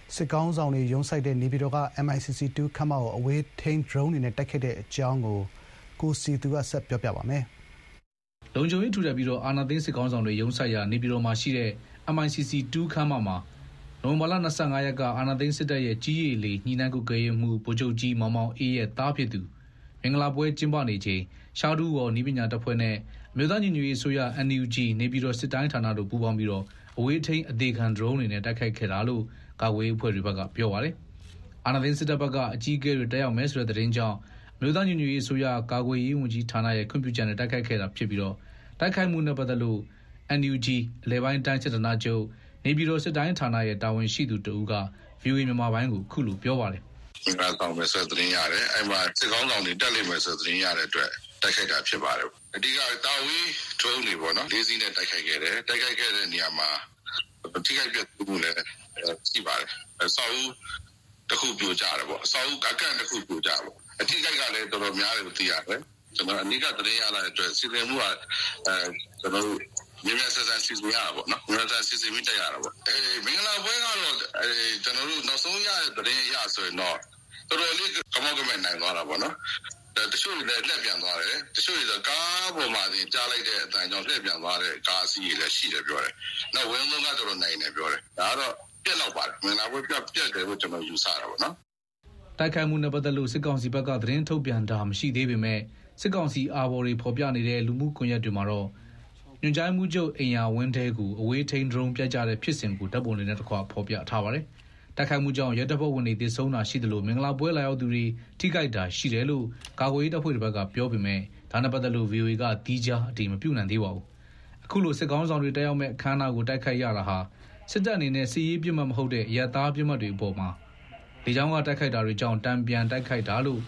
စစ်ကောင်းဆောင်တွေရုံးစိုက်တဲ့နေပြည်တော်က MICC2 ခန်းမကိုအဝေးထိန်း drone တွေနဲ့တိုက်ခိုက်တဲ့အကြောင်းကိုစီသူကဆက်ပြောပြပါမယ်။လုံခြုံရေးထူထပ်ပြီးအာဏာသိမ်းစစ်ကောင်းဆောင်တွေရုံးစိုက်ရာနေပြည်တော်မှာရှိတဲ့ MICC2 ခန်းမမှာနိုဝင်ဘာလ25ရက်ကအာဏာသိမ်းစစ်တပ်ရဲ့ကြီးရီလေညှိနှိုင်းကုကဲရေးမှုဗိုလ်ချုပ်ကြီးမောင်မောင်အေးရဲ့သားဖြစ်သူမင်္ဂလာပွဲကျင်းပနေချိန်ရှားဒူးဝေါ်နီးပညာတပ်ဖွဲ့နဲ့အမျိုးသားညီညွတ်ရေးအစိုးရ NUG နေပြည်တော်စစ်တိုင်းဌာနတို့ပူးပေါင်းပြီးအဝေးထိန်းအသေးခံ drone တွေနဲ့တိုက်ခိုက်ခဲ့တာလို့ကာကွယ်ရေးအဖွဲ့တွေဘက်ကပြောပါတယ်။အာဏာသိမ်းစစ်တပ်ဘက်ကအကြီးအကဲတွေတက်ရောက်မယ်ဆိုတဲ့သတင်းကြောင့်အမျိုးသားညီညွတ်ရေးအစိုးရကာကွယ်ရေးဝန်ကြီးဌာနရဲ့ခွင့်ပြုချက်နဲ့တိုက်ခိုက်ခဲ့တာဖြစ်ပြီးတိုက်ခိုက်မှုနဲ့ပတ်သက်လို့ NUG အလဲပိုင်းတိုင်းစစ်ဌာနချုပ်နေပြည်တော်စစ်တိုင်းဌာနရဲ့တာဝန်ရှိသူတဦးက VOA မြန်မာပိုင်းကိုခုလိုပြောပါတယ်။ငါဆောင်မယ်ဆိုတဲ့သတင်းရတယ်။အဲ့မှာစစ်ကောင်းဆောင်တွေတက်လိမ့်မယ်ဆိုတဲ့သတင်းရတဲ့အတွက်တိုက်ခိုက်တာဖြစ်ပါတယ်။အဓိကတာဝီ drone တွေပေါ့နော်။၄စီးနဲ့တိုက်ခိုက်ခဲ့တယ်။တိုက်ခိုက်ခဲ့တဲ့နေရာမှာထိခိုက်ပြတ်မှုလည်းရှိပါတယ်။အဆောက်အဦတစ်ခုပြိုကျတယ်ပေါ့။အဆောက်အဦအကန့်တစ်ခုပြိုကျပေါ့။အထိခိုက်ကလည်းတော်တော်များတယ်လို့သိရတယ်။ကျွန်တော်အနည်းကသတင်းရလာတဲ့အတွက်စီစဉ်မှုကကျွန်တော်တို့မြန်မာစစ်စစ်စီစဉ်ရတာပေါ့နော်မြန်မာစစ်စစ်မိတက်ရတာပေါ့မင်္ဂလာပွဲကတော့ကျွန်တော်တို့နောက်ဆုံးရတဲ့သတင်းရဆိုရင်တော့တော်တော်လေးကမောက်ကမဲ့နိုင်သွားတာပေါ့နော်တချို့တွေလည်းလက်ပြန်သွားတယ်တချို့တွေကားပေါ်မှာတင်ကြားလိုက်တဲ့အတန်ကြောင့်လက်ပြန်သွားတဲ့ကားအစီးတွေလည်းရှိတယ်ပြောတယ်နောက်ဝင်းလုံးကတော်တော်နိုင်တယ်ပြောတယ်ဒါကတော့ပြက်တော့ပါတယ်မင်္ဂလာပွဲပြက်တယ်လို့ကျွန်တော်ယူဆတာပေါ့နော်တိုက်ခိုက်မှုနဲ့ပတ်သက်လို့စစ်ကောင်စီဘက်ကသတင်းထုတ်ပြန်တာမရှိသေးပေမဲ့စစ်ကောင်စီအာဘော်တွေဖော်ပြနေတဲ့လူမှုကွန်ရက်တွေမှာတော့ညွန်ကြားမှုချုပ်အိမ်ယာဝင်းတဲကိုအဝေးထိန်း drone ပြကြတဲ့ဖြစ်စဉ်ကိုတပ်ပုံတွေနဲ့တကွာဖော်ပြထားပါတယ်။တိုက်ခိုက်မှုကြောင့်ရဲတပ်ဖွဲ့ဝင်တွေသေဆုံးတာရှိတယ်လို့မင်္ဂလာပွဲလာရောက်သူတွေထိခိုက်တာရှိတယ်လို့ကာကွယ်ရေးတပ်ဖွဲ့တွေဘက်ကပြောပေမဲ့ဒါနဲ့ပတ်သက်လို့ VOA ကတီးခြားအတည်မပြုနိုင်သေးပါဘူး။အခုလိုစစ်ကောင်းဆောင်တွေတက်ရောက်မဲ့အခမ်းအနားကိုတိုက်ခိုက်ရတာဟာစစ်တပ်အနေနဲ့စီးရေးပြစ်မှတ်မဟုတ်တဲ့ရဲသားပြစ်မှတ်တွေအပေါ်မှာလေကြောင်းကတိုက်ခိုက်တာတွေကြောင့်တံပြန်တိုက်ခိုက်တာလို့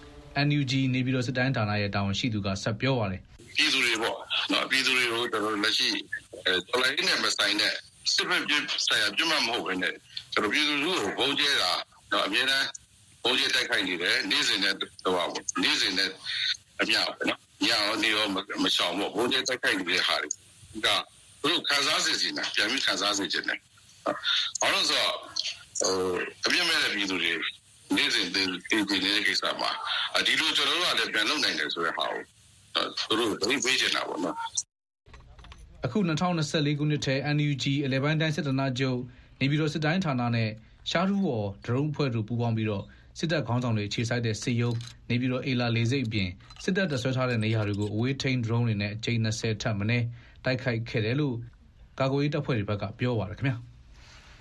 NUG နေပြည်တော်စစ်တိုင်းဌာနရဲ့တာဝန်ရှိသူကဆက်ပြောပါတယ်။ပြည်သူတွေပေါ့နော်ပြည်သူတွေကိုတော်တော်လက်ရှိတော်လိုင်းနဲ့မဆိုင်တဲ့စစ်ဘက်ပြည်ဆိုင်ရာပြတ်မှတ်မဟုတ်ဘဲနဲ့ကျွန်တော်ပြည်သူတွေကိုဘုံကျဲတာတော့အများအားဘုံကျဲတိုက်ခိုက်နေတယ်နေ့စဉ်နဲ့တော့ပေါ့နေ့စဉ်နဲ့အများပေါ့နော်ညရောနေရောမရှောင်ပေါ့ဘုံကျဲတိုက်ခိုက်နေတဲ့ဟာတွေဒါသူတို့ခံစားစေချင်တယ်ပြန်ပြီးခံစားစေချင်တယ်ဘာလို့ဆိုတော့အပြည့်မဲ့တဲ့ပြည်သူတွေနေ့စဉ်တင်နေတဲ့ကိစ္စမှာဒီလိုကျွန်တော်တို့ကလည်းပြန်လုပ်နိုင်တယ်ဆိုတဲ့ဟာကိုသူတို့သိပေးချင်တာပေါ့နော်အခု2024ခုနှစ်ထဲ NUG အလဲပိုင်းတိုင်းစစ်ဌာနချုပ်နေပြည်တော်စစ်တိုင်းဌာနနဲ့ရှားဒူးဝေါ် drone ဖွဲ့တို့ပူးပေါင်းပြီးစစ်တပ်ခေါင်းဆောင်တွေခြေစိုက်တဲ့စစ်ရုံးနေပြည်တော်အေလာလေစိတ်အပြင်စစ်တပ်တဆွဲထားတဲ့နေရာတွေကိုအဝေးထိန်း drone တွေနဲ့အကြိမ်20ထပ်မင်းတိုက်ခိုက်ခဲ့တယ်လို့ကာကွယ်ရေးတပ်ဖွဲ့တွေဘက်ကပြောပါတယ်ခင်ဗျာ